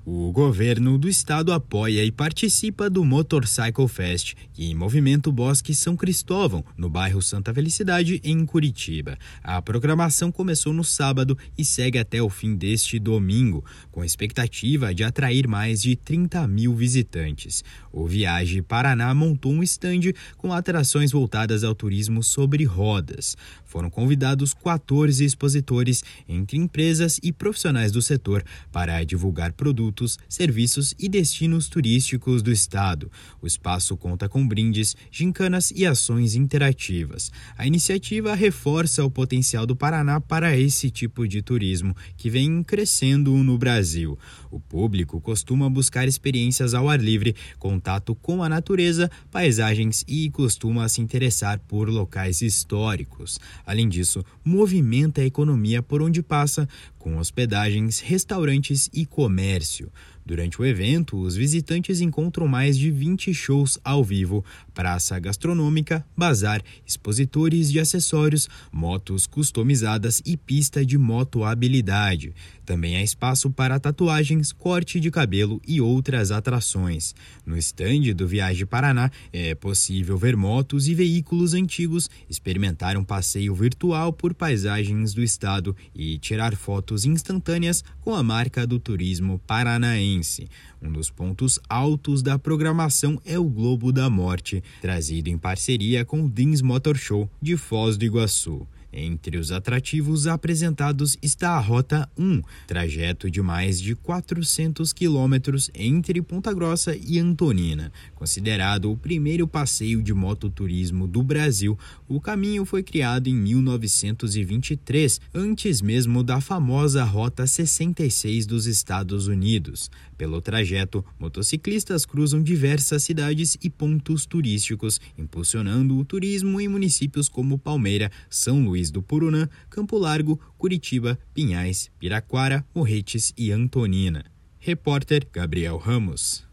O governo do estado apoia e participa do Motorcycle Fest, que movimenta o Bosque São Cristóvão, no bairro Santa Felicidade, em Curitiba. A programação começou no sábado e segue até o fim deste domingo, com a expectativa de atrair mais de 30 mil visitantes. O Viaje Paraná montou um estande com atrações voltadas ao turismo sobre rodas. Foram convidados 14 expositores, entre empresas e profissionais do setor, para divulgar produtos, serviços e destinos turísticos do estado. O espaço conta com brindes, gincanas e ações interativas. A iniciativa reforça o potencial do Paraná para esse tipo de turismo, que vem crescendo no Brasil. O público costuma buscar experiências ao ar livre, contato com a natureza, paisagens e costuma se interessar por locais históricos. Além disso, movimenta a economia por onde passa, com hospedagens, restaurantes e comércio. Durante o evento, os visitantes encontram mais de 20 shows ao vivo, praça gastronômica, bazar, expositores de acessórios, motos customizadas e pista de motohabilidade. Também há espaço para tatuagens, corte de cabelo e outras atrações. No estande do Viaje Paraná é possível ver motos e veículos antigos, experimentar um passeio virtual por paisagens do estado e tirar fotos instantâneas com a marca do turismo paranaense. Um dos pontos altos da programação é o Globo da Morte, trazido em parceria com o Dins Motor Show de Foz do Iguaçu. Entre os atrativos apresentados está a Rota 1, trajeto de mais de 400 quilômetros entre Ponta Grossa e Antonina. Considerado o primeiro passeio de mototurismo do Brasil, o caminho foi criado em 1923, antes mesmo da famosa Rota 66 dos Estados Unidos. Pelo trajeto, motociclistas cruzam diversas cidades e pontos turísticos, impulsionando o turismo em municípios como Palmeira, São Luís do Purunã, Campo Largo, Curitiba, Pinhais, Piraquara, Morretes e Antonina. Repórter Gabriel Ramos.